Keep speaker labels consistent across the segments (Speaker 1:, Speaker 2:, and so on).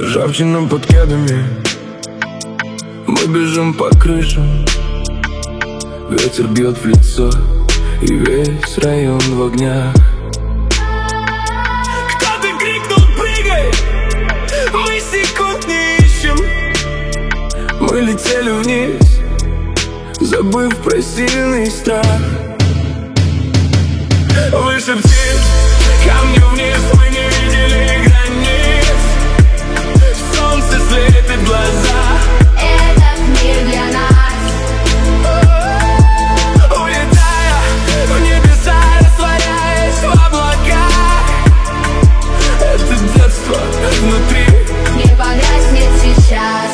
Speaker 1: Ржавчина под кедами, мы бежим по крышам. Ветер бьет в лицо, и весь район в огнях.
Speaker 2: Кто-то крикнул: прыгай! Мы секунд не ищем.
Speaker 1: Мы летели вниз, забыв про сильный страх.
Speaker 2: Выше птиц, камни вниз, мы не видели границ. Солнце слепит глаза.
Speaker 3: Этот мир для нас.
Speaker 2: Улетая в небеса, растворяясь в облаках. Это детство внутри
Speaker 3: Не погаснет сейчас.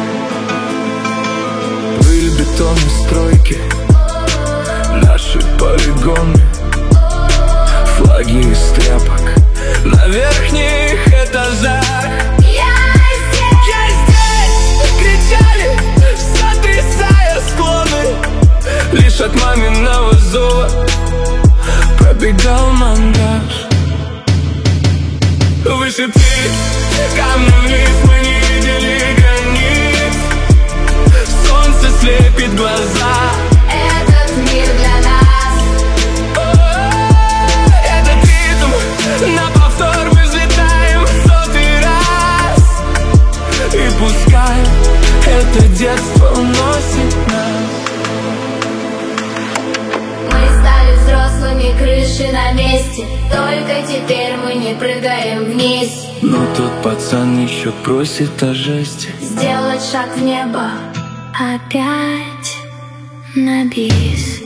Speaker 1: Пыль, бетон и стройки, наши полигоны, флаги из тряпок
Speaker 2: на верхних этажах. Я здесь! Кричали, сотрясая склоны.
Speaker 1: лишь от маминого зова пробегал мандаж.
Speaker 2: Выше птиц, камни вниз, мы не видели границ. Солнце слепит глаза.
Speaker 3: Этот мир для нас.
Speaker 2: Этот ритм на повтор мы взлетаем в 100-й раз. И пускай это детство уносит нас.
Speaker 3: Мы стали взрослыми, крыши на месте. Только теперь мы не прыгаем вниз.
Speaker 1: Но тот пацан еще просит о жести.
Speaker 3: Сделать шаг в небо. Опять на бис.